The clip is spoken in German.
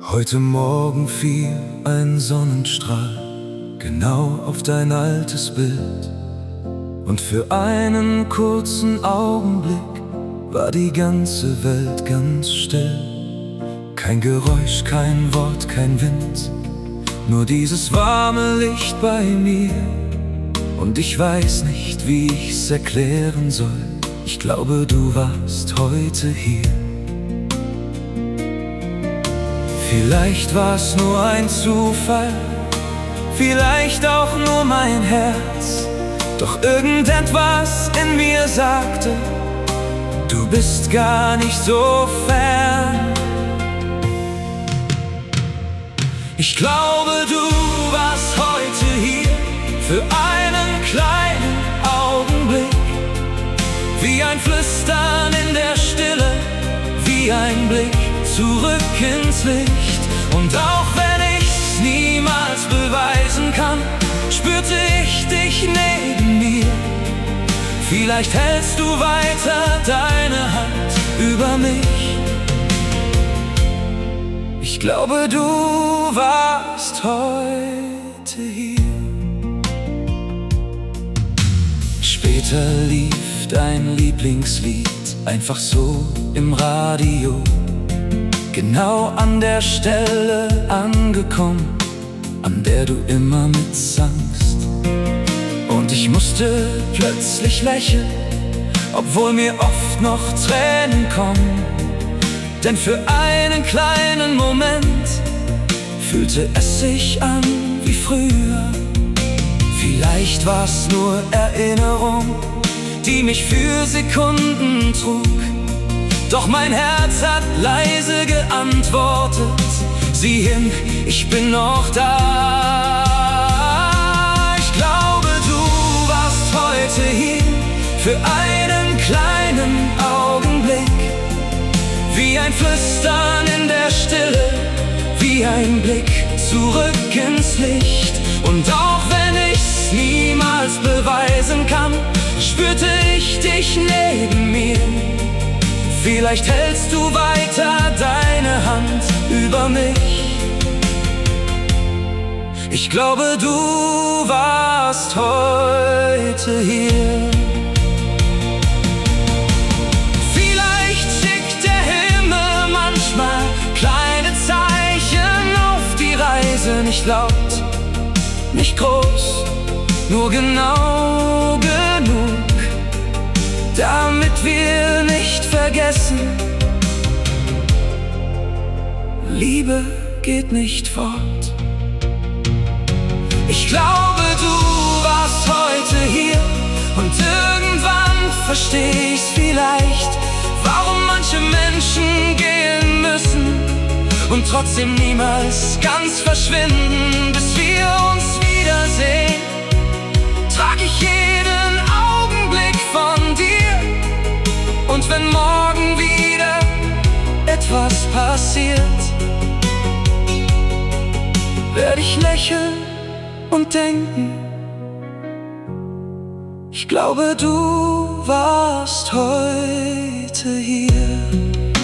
Heute Morgen fiel ein Sonnenstrahl genau auf dein altes Bild, und für einen kurzen Augenblick war die ganze Welt ganz still. Kein Geräusch, kein Wort, kein Wind, nur dieses warme Licht bei mir. Und ich weiß nicht, wie ich's erklären soll. Ich glaube, du warst heute hier. Vielleicht war's nur ein Zufall, vielleicht auch nur mein Herz. Doch irgendetwas in mir sagte, du bist gar nicht so fern. Ich glaube, du warst heute hier für einen kleinen Augenblick, wie ein Flüstern in der Stille, wie ein Blick zurück ins Licht. Und auch wenn ich's niemals beweisen kann, spürte ich dich neben mir. Vielleicht hältst du weiter deine Hand über mich. Ich glaube, du warst heute hier. Später lief dein Lieblingslied einfach so im Radio, genau an der Stelle angekommen, an der du immer mitsangst. Und ich musste plötzlich lächeln, obwohl mir oft noch Tränen kommen. Denn für einen kleinen Moment fühlte es sich an wie früher. Vielleicht war's nur Erinnerung, die mich für Sekunden trug. Doch mein Herz hat leise geantwortet: Sieh hin, ich bin noch da. Ich glaube, du warst heute hier für einen kleinen Augenblick, wie ein Flüstern in der Stille, wie ein Blick zurück ins Licht. Und auch wenn ich's niemals beweisen kann, spürte ich dich neben mir. Vielleicht hältst du weiter deine Hand über mich. Ich glaube, du warst heute hier. Vielleicht schickt der Himmel manchmal kleine Zeichen auf die Reise. Nicht laut, nicht groß, nur genau genug, damit wir nicht vergessen: Liebe geht nicht fort. Ich glaube, du warst heute hier, und irgendwann versteh ich's vielleicht, warum manche Menschen gehen müssen und trotzdem niemals ganz verschwinden. Bis wir uns wiedersehen, trag ich jeden Augenblick von dir. Und wenn morgen wieder etwas passiert, werde ich lächeln und denken: Ich glaube, du warst heute hier.